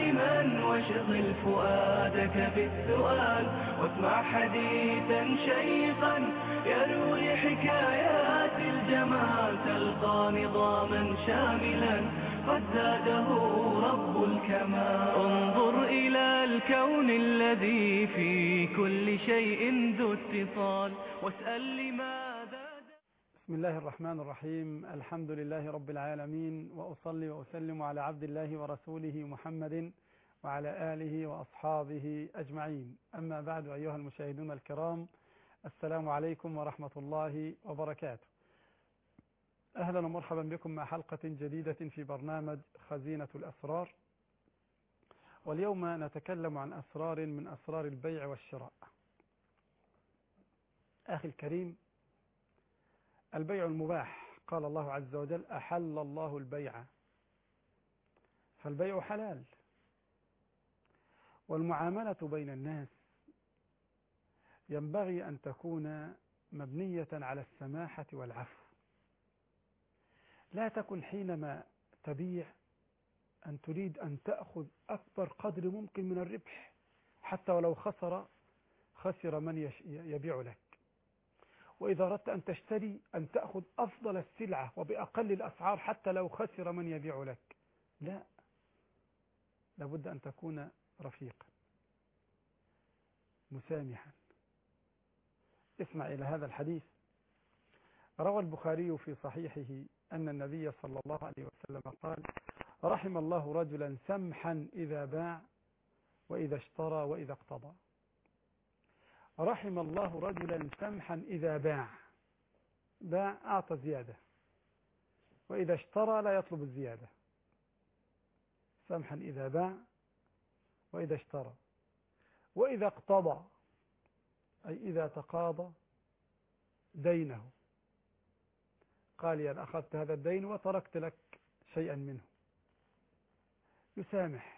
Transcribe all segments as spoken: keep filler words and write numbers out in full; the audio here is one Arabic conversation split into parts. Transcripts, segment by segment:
دائما واشغل فؤادك بالسؤال، واسمع حديثا شيقا يروي حكايات الجمال، تلقى نظاما شاملا قد زاده رب الكمال. انظر إلى الكون الذي في كل شيء ذو اتصال، واسأل لماذا. بسم الله الرحمن الرحيم. الحمد لله رب العالمين، وأصلي وأسلم على عبد الله ورسوله محمد وعلى آله وأصحابه أجمعين. أما بعد، أيها المشاهدون الكرام، السلام عليكم ورحمة الله وبركاته. أهلا ومرحبا بكم مع حلقة جديدة في برنامج خزينة الأسرار. واليوم نتكلم عن أسرار من أسرار البيع والشراء. أخي الكريم، البيع المباح، قال الله عز وجل: أحل الله البيع، فالبيع حلال. والمعاملة بين الناس ينبغي أن تكون مبنية على السماحة والعفو. لا تكن حينما تبيع أن تريد أن تأخذ أكبر قدر ممكن من الربح، حتى ولو خسر خسر من يبيع لك. وإذا أردت أن تشتري أن تأخذ أفضل السلعة وبأقل الأسعار حتى لو خسر من يبيع لك. لا، لابد أن تكون رفيقا مسامحا. اسمع إلى هذا الحديث. روى البخاري في صحيحه أن النبي صلى الله عليه وسلم قال: رحم الله رجلا سمحا إذا باع وإذا اشترى وإذا اقتضى. رحم الله رجلا سمحا إذا باع، باع أعطى زيادة، وإذا اشترى لا يطلب الزيادة. سمحا إذا باع وإذا اشترى وإذا اقتضى، أي إذا تقاضى دينه، قال: أنا أخذت هذا الدين وتركت لك شيئا منه. يسامح.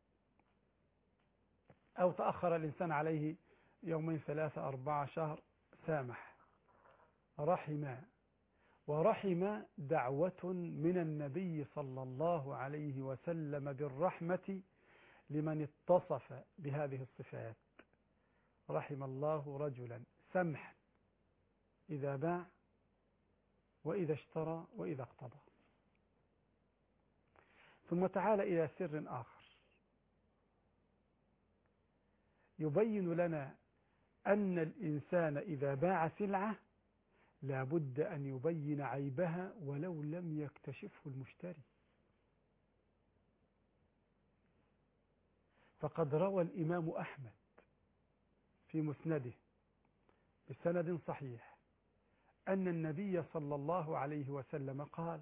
أو تأخر الإنسان عليه يومين ثلاثة أربعة شهر، سامح. رحم. ورحم دعوة من النبي صلى الله عليه وسلم بالرحمة لمن اتصف بهذه الصفات. رحم الله رجلا سمحا إذا باع وإذا اشترى وإذا اقتضى. ثم تعال إلى سر آخر يبين لنا أن الإنسان إذا باع سلعة لابد أن يبين عيبها ولو لم يكتشفه المشتري. فقد روى الإمام أحمد في مسنده بسند صحيح أن النبي صلى الله عليه وسلم قال: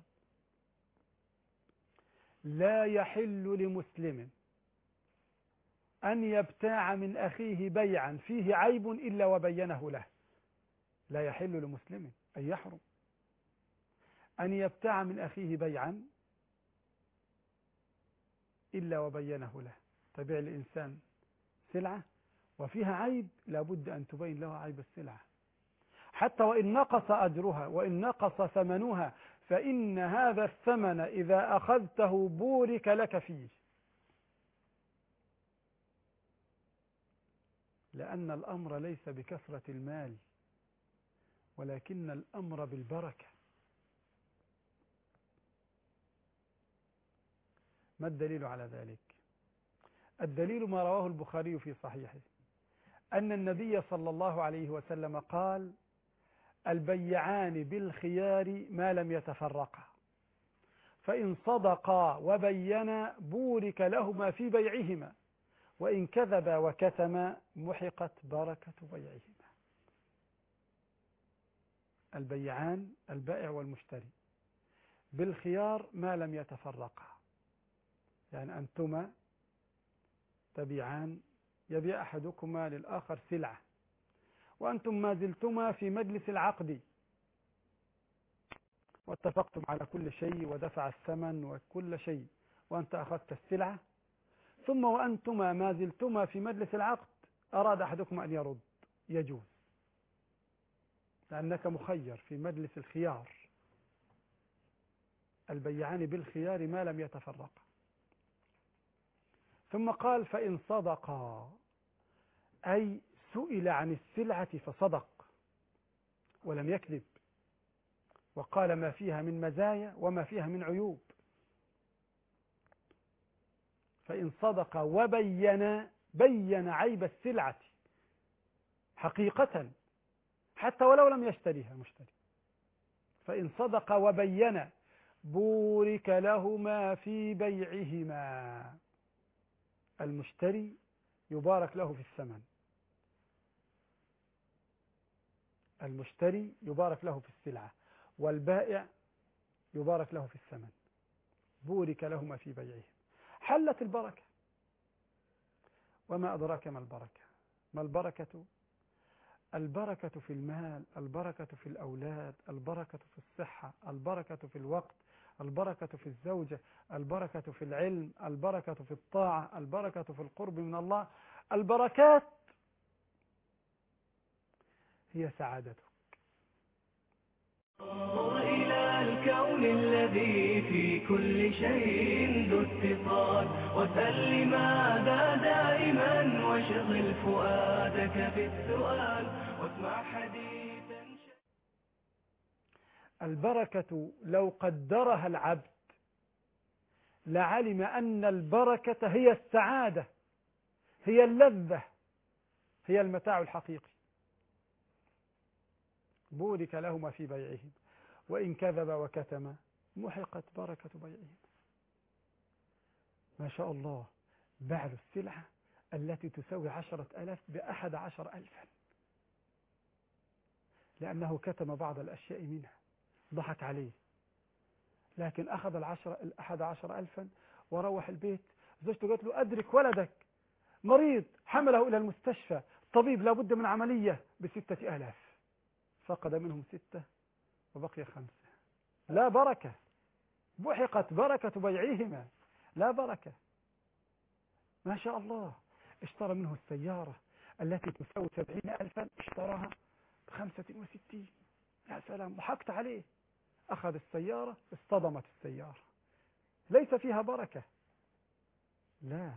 لا يحل لمسلم أن يبتاع من أخيه بيعا فيه عيب إلا وبينه له. لا يحل لمسلم، أن يحرم أن يبتاع من أخيه بيعا إلا وبينه له. تبيع الإنسان سلعة وفيها عيب، لابد أن تبين له عيب السلعة، حتى وإن نقص أجرها وإن نقص ثمنها، فإن هذا الثمن إذا أخذته بورك لك فيه، لأن الأمر ليس بكثرة المال ولكن الأمر بالبركة. ما الدليل على ذلك؟ الدليل ما رواه البخاري في صحيحه أن النبي صلى الله عليه وسلم قال: البيعان بالخيار ما لم يتفرقا، فإن صدقا وبينا بورك لهما في بيعهما، وإن كذبا وكتما محقت بركة بيعهما. البيعان، البائع والمشتري، بالخيار ما لم يتفرقا، يعني أنتما تبيعان، يبيع أحدكما للآخر سلعة وأنتم ما زلتما في مجلس العقد واتفقتم على كل شيء ودفع الثمن وكل شيء، وأنت أخذت السلعة، ثم وأنتما ما زلتما في مجلس العقد أراد أحدكما أن يرد، يجوز، لأنك مخير في مجلس الخيار. البيعان بالخيار ما لم يتفرقا. ثم قال فإن صدقا، أي سئل عن السلعة فصدق ولم يكذب، وقال ما فيها من مزايا وما فيها من عيوب. فإن صدق وبين، بين عيب السلعة حقيقة حتى ولو لم يشتريها مشتري. فإن صدق وبين بورك لهما في بيعهما. المشتري يبارك له في الثمن، المشتري يبارك له في السلعة، والبائع يبارك له في الثمن. بورك لهما في بيعهم، حلت البركة. وما أدراك ما البركة؟ ما البركة؟ البركة في المال، البركة في الأولاد، البركة في الصحة، البركة في الوقت، البركة في الزوجة، البركة في العلم، البركة في الطاعة، البركة في القرب من الله. البركات هي سعادتك. انظر إلى الكون الذي في كل شيء ذو اتصال، واسأل لماذا دائما، واشغل فؤادك بالسؤال، واسمع حديثا. البركة لو قدرها العبد لعلم أن البركة هي السعادة، هي اللذة، هي المتاع الحقيقي. بورك لهما في بيعهم، وإن كذب وكتم محقت بركة بيعهم. ما شاء الله، باع السلعة التي تساوي عشرة ألاف بأحد عشر ألفا، لأنه كتم بعض الأشياء منها، ضحك عليه، لكن أخذ العشرة الأحد عشر ألفا وروح البيت. زوجته قالت له أدرك ولدك مريض، حمله إلى المستشفى، طبيب لابد من عملية بستة آلاف، فقد منهم ستة وبقي خمسة. لا بركة، بحقت بركة بيعهما، لا بركة. ما شاء الله، اشترى منه السيارة التي تساوي سبعين ألفا، اشتراها بخمسة وستين. يا سلام، ضحكت عليه، أخذ السيارة، اصطدمت السيارة، ليس فيها بركة. لا،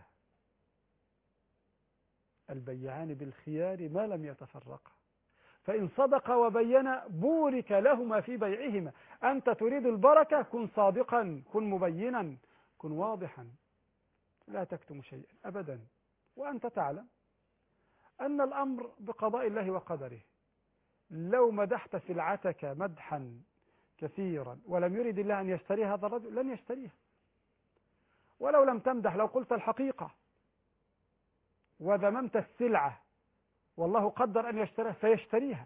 البيعان بالخيار ما لم يتفرقا. فإن صدق وبين بورك لهما في بيعهما. أنت تريد البركة، كن صادقا، كن مبينا، كن واضحا، لا تكتم شيئا أبدا. وأنت تعلم أن الأمر بقضاء الله وقدره. لو مدحت سلعتك مدحا كثيرا ولم يرد الله أن يشتري هذا الرجل لن يشتريها. ولو لم تمدح، لو قلت الحقيقة وذممت السلعة والله قدر أن يشتريها سيشتريها.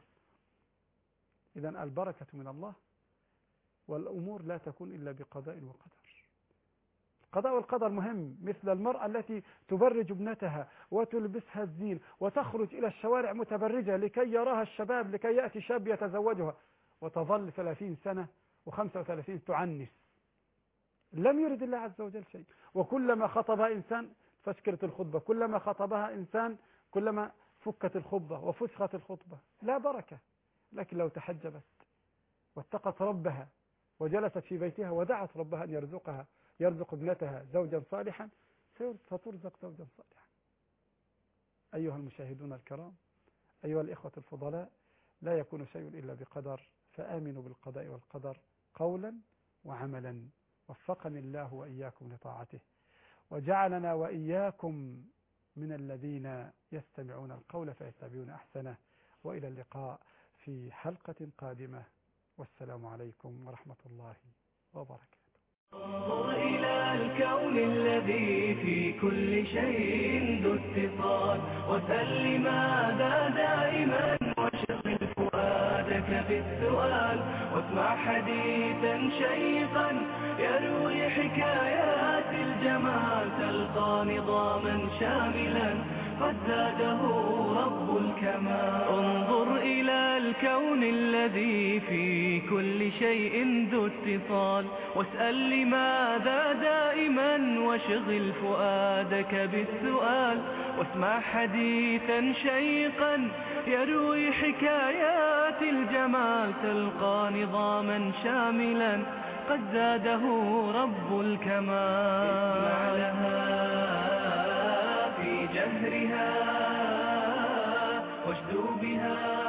إذن البركة من الله، والأمور لا تكون إلا بقضاء وقدر. القضاء والقدر مهم، مثل المرأة التي تبرج ابنتها وتلبسها الزين وتخرج إلى الشوارع متبرجة لكي يراها الشباب، لكي يأتي شاب يتزوجها، وتظل ثلاثين سنة وخمسة وثلاثين تعنس. لم يرد الله عز وجل شيء. وكلما خطبها إنسان فسكرت الخطبة، كلما خطبها إنسان كلما فكت الخطبة وفسخت الخطبة، لا بركة. لكن لو تحجبت واتقت ربها وجلست في بيتها ودعت ربها أن يرزقها، يرزق ابنتها زوجا صالحا، سترزق زوجا صالحا. أيها المشاهدون الكرام، أيها الإخوة الفضلاء، لا يكون شيء إلا بقدر، فآمنوا بالقضاء والقدر قولا وعملا. وفقني الله وإياكم لطاعته، وجعلنا وإياكم من الذين يستمعون القول فيتبعون أحسنه. وإلى اللقاء في حلقة قادمة، والسلام عليكم ورحمة الله وبركاته. انظر إلى الكون الذي في كل شيء ذو اتصال، واسأل لماذا دائما، واشغل فؤادك بالسؤال، واسمع حديثا شيقا يروي حكايات الجمال، تلقى نظاما شاملا قد زاده رب الكمال. انظر إلى الكون الذي في كل شيء ذو اتصال، واسأل لماذا دائما، واشغل فؤادك بالسؤال، واسمع حديثا شيقا يروي حكايات الجمال، تلقى نظاما شاملا قد زاده رب الكمال. اسمع لها بنهرها واشدوا بها